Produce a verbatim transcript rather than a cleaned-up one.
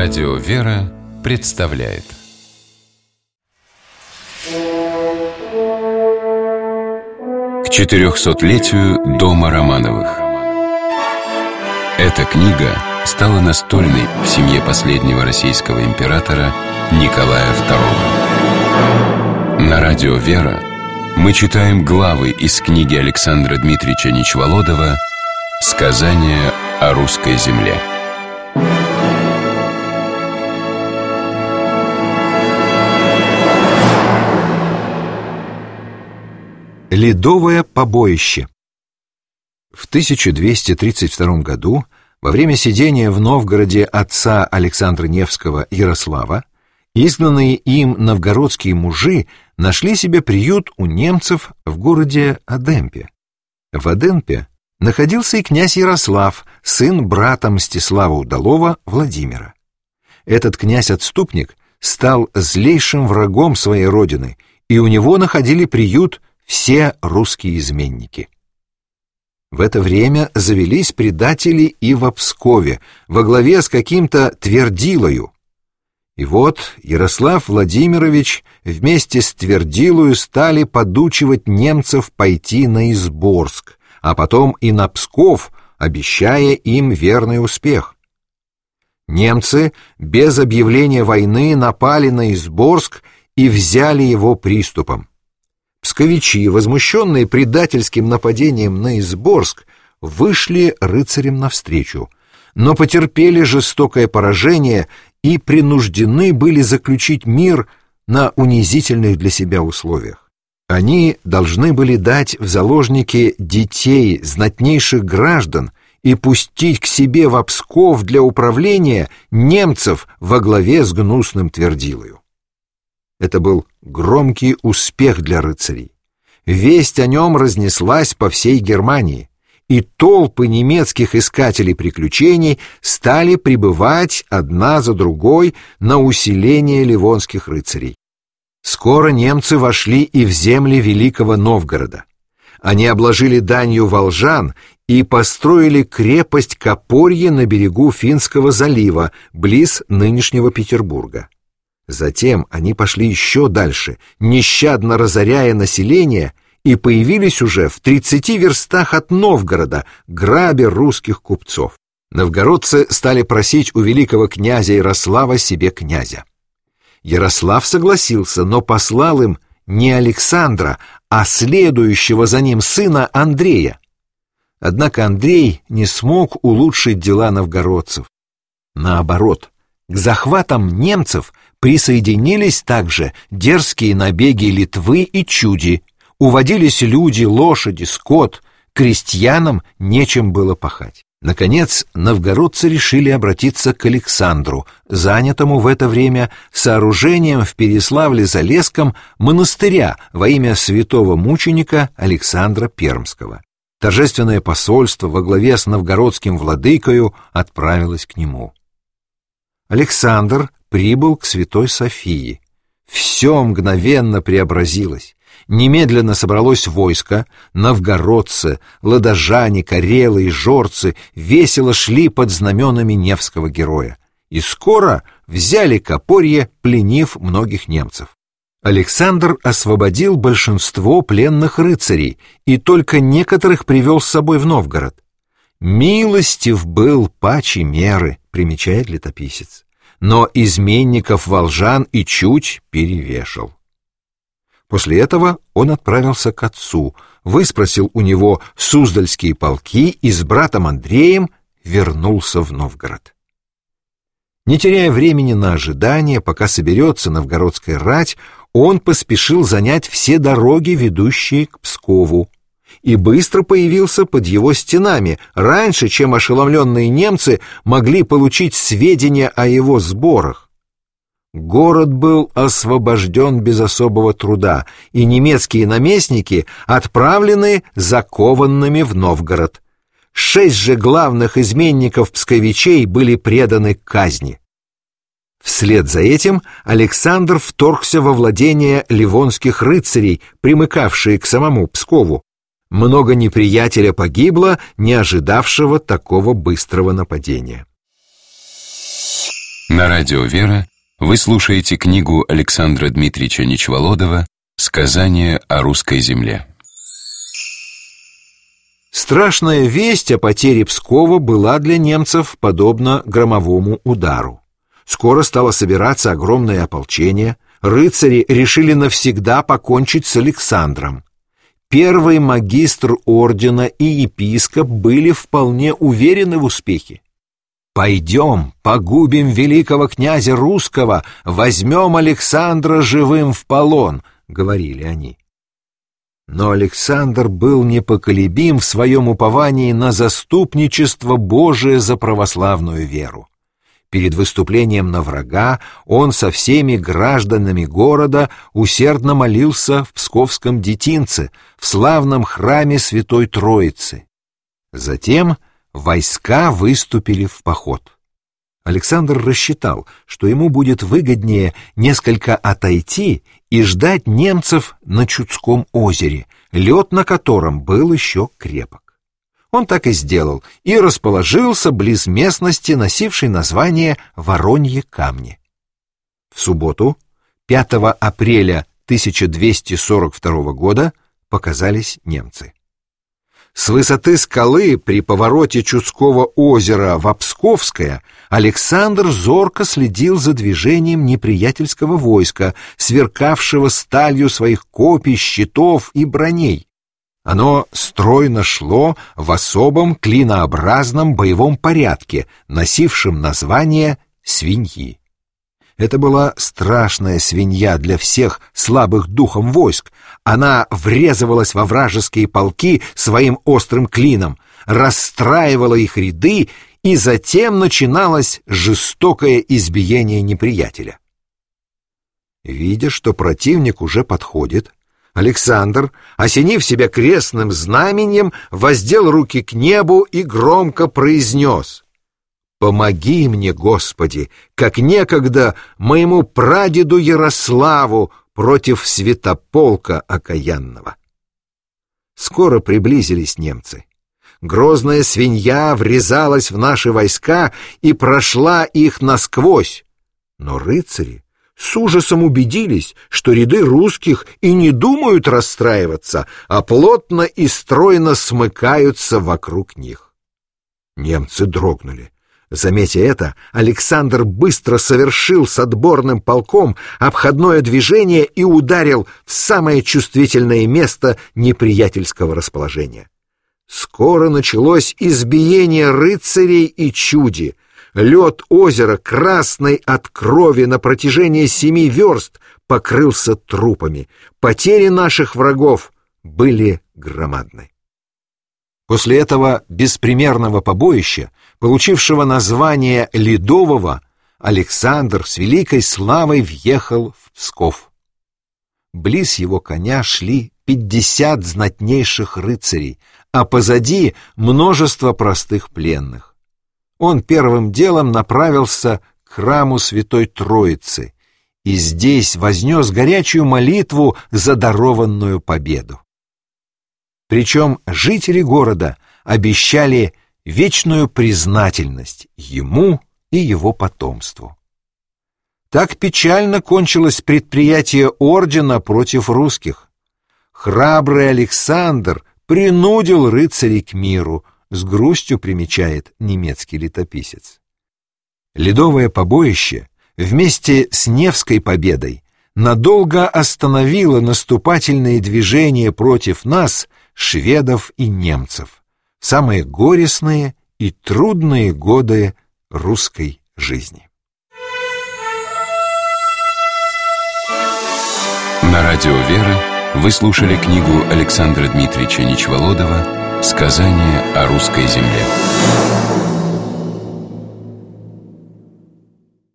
Радио «Вера» представляет к четырехсотлетию дома Романовых. Эта книга стала настольной в семье последнего российского императора Николая второго. На радио «Вера» мы читаем главы из книги Александра Дмитриевича Нечволодова «Сказание о русской земле». Ледовое побоище. В тысяча двести тридцать втором году, во время сидения в Новгороде отца Александра Невского Ярослава, изгнанные им новгородские мужи нашли себе приют у немцев в городе Одемпе. В Одемпе находился и князь Ярослав, сын брата Мстислава Удалова Владимира. Этот князь-отступник стал злейшим врагом своей родины, и у него находили приют все русские изменники. В это время завелись предатели и во Пскове, во главе с каким-то Твердилою. И вот Ярослав Владимирович вместе с Твердилою стали подучивать немцев пойти на Изборск, а потом и на Псков, обещая им верный успех. Немцы без объявления войны напали на Изборск и взяли его приступом. Псковичи, возмущенные предательским нападением на Изборск, вышли рыцарям навстречу, но потерпели жестокое поражение и принуждены были заключить мир на унизительных для себя условиях. Они должны были дать в заложники детей знатнейших граждан и пустить к себе в Псков для управления немцев во главе с гнусным Твердилою. Это был громкий успех для рыцарей. Весть о нем разнеслась по всей Германии, и толпы немецких искателей приключений стали прибывать одна за другой на усиление ливонских рыцарей. Скоро немцы вошли и в земли Великого Новгорода. Они обложили данью волжан и построили крепость Копорье на берегу Финского залива, близ нынешнего Петербурга. Затем они пошли еще дальше, нещадно разоряя население, и появились уже в тридцати верстах от Новгорода, грабя русских купцов. Новгородцы стали просить у великого князя Ярослава себе князя. Ярослав согласился, но послал им не Александра, а следующего за ним сына Андрея. Однако Андрей не смог улучшить дела новгородцев. Наоборот, к захватам немцев присоединились также дерзкие набеги Литвы и Чуди, уводились люди, лошади, скот, крестьянам нечем было пахать. Наконец, новгородцы решили обратиться к Александру, занятому в это время сооружением в Переславле-Залесском монастыря во имя святого мученика Александра Пермского. Торжественное посольство во главе с новгородским владыкою отправилось к нему. Александр прибыл к Святой Софии. Все мгновенно преобразилось. Немедленно собралось войско, новгородцы, ладожане, карелы и жорцы весело шли под знаменами Невского героя. И скоро взяли Копорье, пленив многих немцев. Александр освободил большинство пленных рыцарей и только некоторых привел с собой в Новгород. «Милостив был паче меры», примечает летописец, но изменников волжан и чуть перевешал. После этого он отправился к отцу, выспросил у него суздальские полки и с братом Андреем вернулся в Новгород. Не теряя времени на ожидание, пока соберется новгородская рать, он поспешил занять все дороги, ведущие к Пскову, и быстро появился под его стенами, раньше, чем ошеломленные немцы могли получить сведения о его сборах. Город был освобожден без особого труда, и немецкие наместники отправлены закованными в Новгород. Шесть же главных изменников-псковичей были преданы казни. Вслед за этим Александр вторгся во владения ливонских рыцарей, примыкавшие к самому Пскову. Много неприятеля погибло, не ожидавшего такого быстрого нападения. На радио «Вера» вы слушаете книгу Александра Дмитриевича Нечволодова «Сказание о русской земле». Страшная весть о потере Пскова была для немцев подобна громовому удару. Скоро стало собираться огромное ополчение. Рыцари решили навсегда покончить с Александром. Первый магистр ордена и епископ были вполне уверены в успехе. «Пойдем, погубим великого князя русского, возьмем Александра живым в полон», — говорили они. Но Александр был непоколебим в своем уповании на заступничество Божие за православную веру. Перед выступлением на врага он со всеми гражданами города усердно молился в Псковском детинце, в славном храме Святой Троицы. Затем войска выступили в поход. Александр рассчитал, что ему будет выгоднее несколько отойти и ждать немцев на Чудском озере, лед на котором был еще крепок. Он так и сделал и расположился близ местности, носившей название Вороньи камни. В субботу, пятого апреля тысяча двести сорок второго года, показались немцы. С высоты скалы при повороте Чудского озера в Псковское Александр зорко следил за движением неприятельского войска, сверкавшего сталью своих копий, щитов и броней. Оно стройно шло в особом клинообразном боевом порядке, носившем название «свиньи». Это была страшная свинья для всех слабых духом войск. Она врезывалась во вражеские полки своим острым клином, расстраивала их ряды, и затем начиналось жестокое избиение неприятеля. Видя, что противник уже подходит, Александр, осенив себя крестным знаменем, воздел руки к небу и громко произнес: «Помоги мне, Господи, как некогда моему прадеду Ярославу против святополка окаянного». Скоро приблизились немцы. Грозная свинья врезалась в наши войска и прошла их насквозь. Но рыцари с ужасом убедились, что ряды русских и не думают расстраиваться, а плотно и стройно смыкаются вокруг них. Немцы дрогнули. Заметя это, Александр быстро совершил с отборным полком обходное движение и ударил в самое чувствительное место неприятельского расположения. Скоро началось избиение рыцарей и чуди. Лед озера, красный от крови на протяжении семи верст, покрылся трупами. Потери наших врагов были громадны. После этого беспримерного побоища, получившего название Ледового, Александр с великой славой въехал в Псков. Близ его коня шли пятьдесят знатнейших рыцарей, а позади множество простых пленных. Он первым делом направился к храму Святой Троицы и здесь вознес горячую молитву за дарованную победу. Причем жители города обещали вечную признательность ему и его потомству. Так печально кончилось предприятие ордена против русских. Храбрый Александр принудил рыцарей к миру, с грустью примечает немецкий летописец. Ледовое побоище вместе с Невской победой надолго остановило наступательные движения против нас, шведов и немцев, в самые горестные и трудные годы русской жизни. На радио «Вера» вы слушали книгу Александра Дмитриевича Нечволодова «Сказание о русской земле».